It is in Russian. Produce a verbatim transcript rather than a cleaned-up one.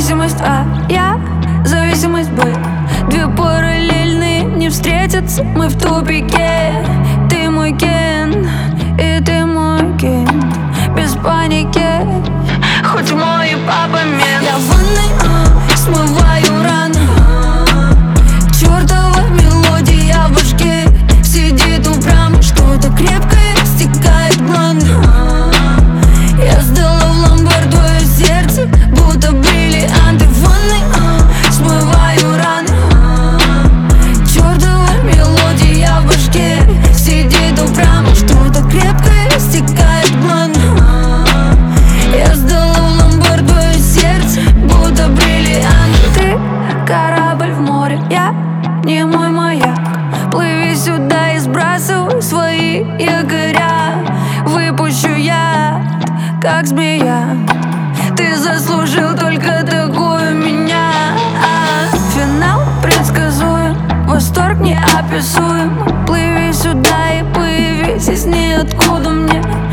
Зависимость твоя, зависимость бы. Две параллельные не встретятся, мы в тупике. Ты мой Кен, и ты мой Кен. Без паники, хоть мой папа мент. Я в ванной, а, смываю раны. Чёртова мелодия в башке сидит упрямо, что-то крепкое стекает в гланды. Я сдала в ломбард твое сердце, будто бриллианты. В ванной, а, смываю раны. Чёртова мелодия в башке сидит упрямо, что-то крепкое стекает в гланды. Я сдала в ломбард твое сердце, будто бриллианты. Ты корабль в море, я не мой маяк. Плыви сюда и сбрасывай свои якоря. Выпущу я, как змея. Ты заслужил только такую меня. А финал предсказуем, восторг неописуем. Плыви сюда и появись из ниоткуда мне.